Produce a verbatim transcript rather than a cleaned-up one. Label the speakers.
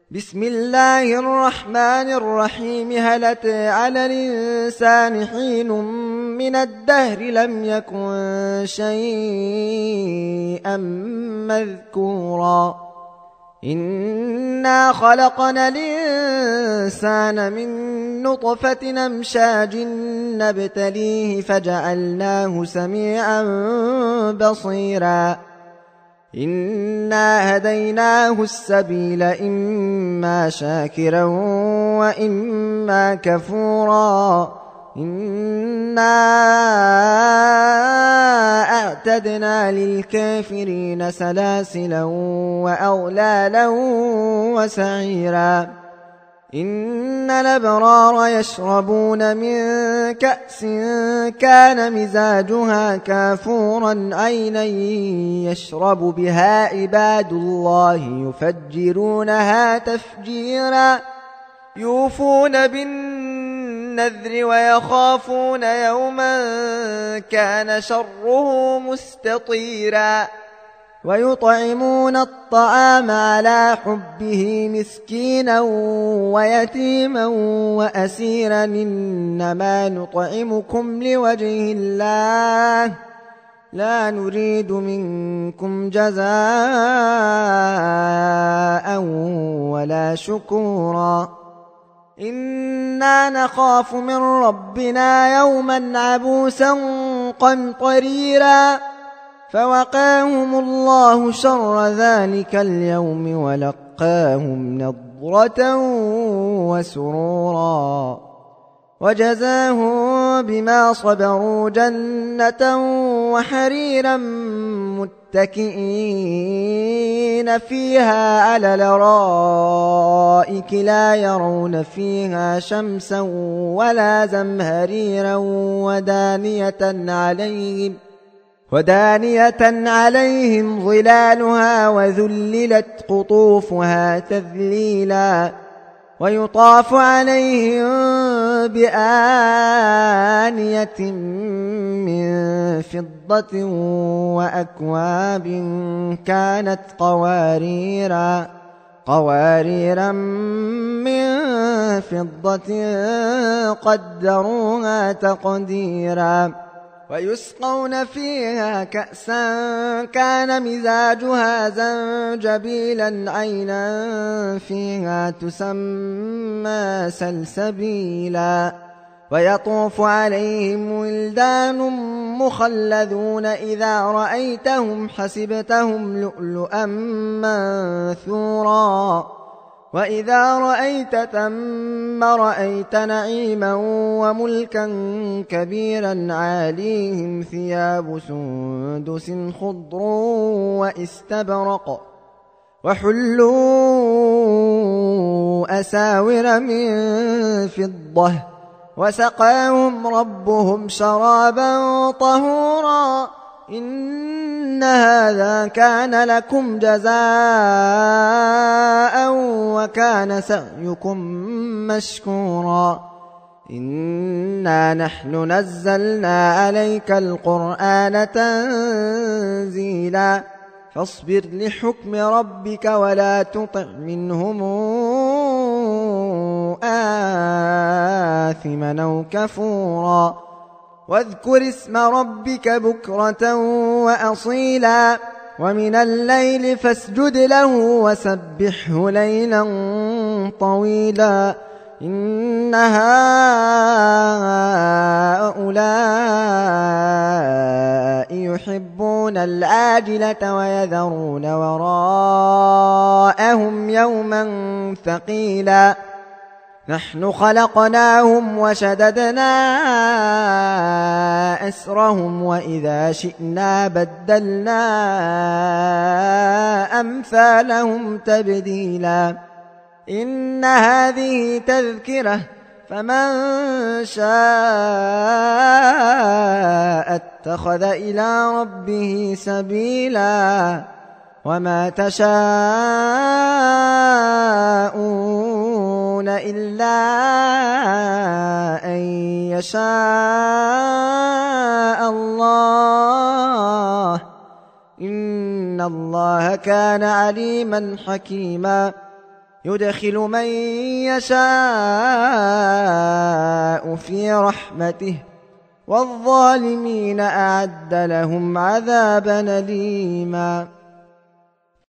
Speaker 1: بسم الله الرحمن الرحيم. هل أتى على الإنسان حين من الدهر لم يكن شيئا مذكورا إنا خلقنا الإنسان من نطفة أمشاج نبتليه فجعلناه سميعا بصيرا إنا هديناه السبيل إما شاكرا وإما كفورا إنا أعتدنا للكافرين سلاسلا وأغلالا وسعيرا إن الأبرار يشربون من كأس كان مزاجها كافورا عينا يشرب بها عباد الله يفجرونها تفجيرا يوفون بالنذر ويخافون يوما كان شره مستطيرا ويطعمون الطعام على حبه مسكينا ويتيما وأسيرا إنما نطعمكم لوجه الله لا نريد منكم جزاء ولا شكورا إنا نخاف من ربنا يوما عبوسا قمطريرا فوقاهم الله شر ذلك اليوم ولقاهم نضرة وسرورا وجزاهم بما صبروا جنة وحريرا متكئين فيها على الأرائك لا يرون فيها شمسا ولا زمهريرا ودانية عليهم ودانية عليهم ظلالها وذللت قطوفها تذليلا ويطاف عليهم بآنية من فضة وأكواب كانت قواريرا قواريرا من فضة قدروها تقديرا ويسقون فيها كأسا كان مزاجها زنجبيلا عينا فيها تسمى سلسبيلا ويطوف عليهم ولدان مخلدون إذا رأيتهم حسبتهم لؤلؤا منثورا وإذا رأيت ثم رأيت نعيما وملكا كبيرا عاليهم ثياب سندس خضر واستبرق وحلوا أساور من فضة وسقاهم ربهم شرابا طهورا إن هذا كان لكم جزاء وكان سعيكم مشكورا إنا نحن نزلنا عليك القرآن تنزيلا فاصبر لحكم ربك ولا تطع منهم آثما أو كفورا واذكر اسم ربك بكرة وأصيلا ومن الليل فاسجد له وسبحه ليلا طويلا إن هؤلاء يحبون العاجلة ويذرون وراءهم يوما ثقيلا نحن خلقناهم وشددنا أسرهم وإذا شئنا بدلنا أمثالهم تبديلا إن هذه تذكرة فمن شاء اتخذ إلى ربه سبيلا وما تشاءون إلا أن يشاء الله إن الله كان عليما حكيما يدخل من يشاء في رحمته والظالمين أعد لهم عذابا أليما